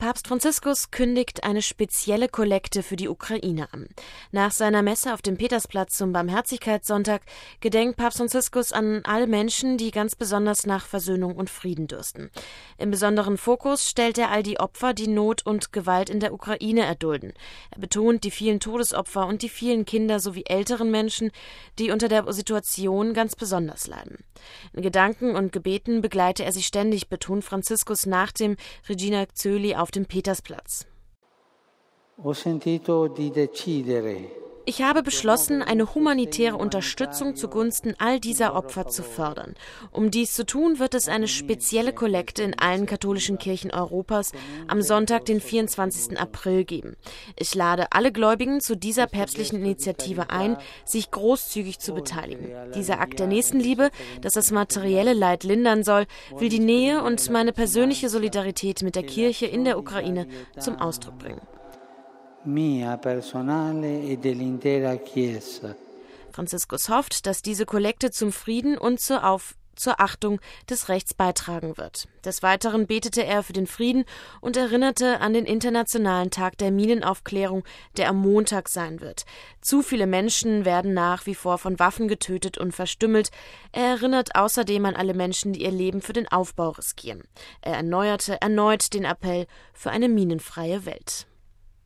Papst Franziskus kündigt eine spezielle Kollekte für die Ukraine an. Nach seiner Messe auf dem Petersplatz zum Barmherzigkeitssonntag gedenkt Papst Franziskus an alle Menschen, die ganz besonders nach Versöhnung und Frieden dürsten. Im besonderen Fokus stellt er all die Opfer, die Not und Gewalt in der Ukraine erdulden. Er betont die vielen Todesopfer und die vielen Kinder sowie älteren Menschen, die unter der Situation ganz besonders leiden. In Gedanken und Gebeten begleite er sie ständig, betont Franziskus nach dem Regina Coeli auf dem Petersplatz. Ich habe beschlossen, eine humanitäre Unterstützung zugunsten all dieser Opfer zu fördern. Um dies zu tun, wird es eine spezielle Kollekte in allen katholischen Kirchen Europas am Sonntag, den 24. April geben. Ich lade alle Gläubigen zu dieser päpstlichen Initiative ein, sich großzügig zu beteiligen. Dieser Akt der Nächstenliebe, das das materielle Leid lindern soll, will die Nähe und meine persönliche Solidarität mit der Kirche in der Ukraine zum Ausdruck bringen. Mia personale e dell'intera Chiesa. Franziskus hofft, dass diese Kollekte zum Frieden und zur Achtung des Rechts beitragen wird. Des Weiteren betete er für den Frieden und erinnerte an den Internationalen Tag der Minenaufklärung, der am Montag sein wird. Zu viele Menschen werden nach wie vor von Waffen getötet und verstümmelt. Er erinnert außerdem an alle Menschen, die ihr Leben für den Aufbau riskieren. Er erneuerte erneut den Appell für eine minenfreie Welt.